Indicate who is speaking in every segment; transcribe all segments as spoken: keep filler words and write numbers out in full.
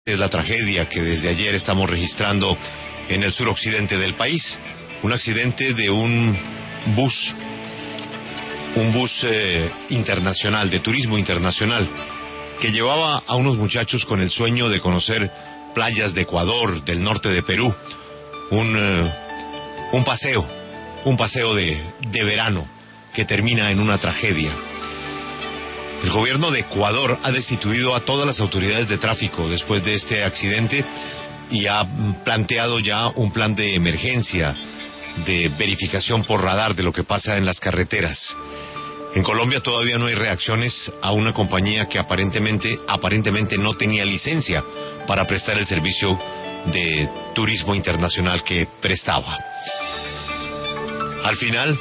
Speaker 1: Es la tragedia que desde ayer estamos registrando en el suroccidente del país. Un accidente de un bus, un bus eh, internacional, de turismo internacional, que llevaba a unos muchachos con el sueño de conocer playas de Ecuador, del norte de Perú. Un, eh, un paseo, un paseo de, de verano que termina en una tragedia. El gobierno de Ecuador ha destituido a todas las autoridades de tráfico después de este accidente y ha planteado ya un plan de emergencia, de verificación por radar de lo que pasa en las carreteras. En Colombia todavía no hay reacciones a una compañía que aparentemente, aparentemente no tenía licencia para prestar el servicio de turismo internacional que prestaba. Al final,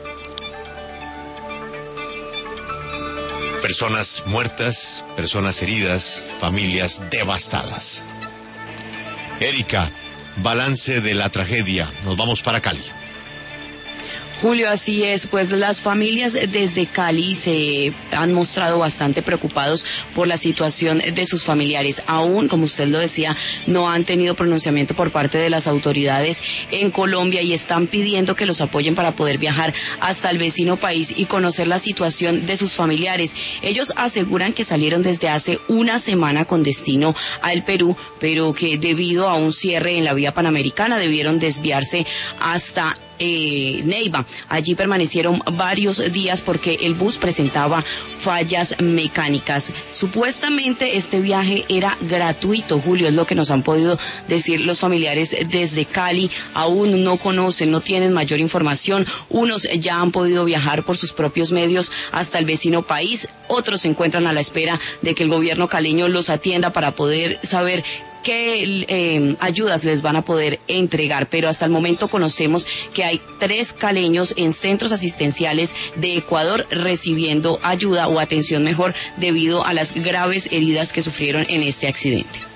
Speaker 1: personas muertas, personas heridas, familias devastadas. Erika, balance de la tragedia. Nos vamos para Cali.
Speaker 2: Julio, así es, pues las familias desde Cali se han mostrado bastante preocupados por la situación de sus familiares. Aún, como usted lo decía, no han tenido pronunciamiento por parte de las autoridades en Colombia y están pidiendo que los apoyen para poder viajar hasta el vecino país y conocer la situación de sus familiares. Ellos aseguran que salieron desde hace una semana con destino al Perú, pero que debido a un cierre en la vía panamericana debieron desviarse hasta Eh, Neiva. Allí permanecieron varios días porque el bus presentaba fallas mecánicas. Supuestamente este viaje era gratuito, Julio, es lo que nos han podido decir los familiares desde Cali. Aún no conocen, no tienen mayor información. Unos ya han podido viajar por sus propios medios hasta el vecino país, otros se encuentran a la espera de que el gobierno caleño los atienda para poder saber qué eh, ayudas les van a poder entregar, pero hasta el momento conocemos que hay tres caleños en centros asistenciales de Ecuador recibiendo ayuda o atención mejor debido a las graves heridas que sufrieron en este accidente.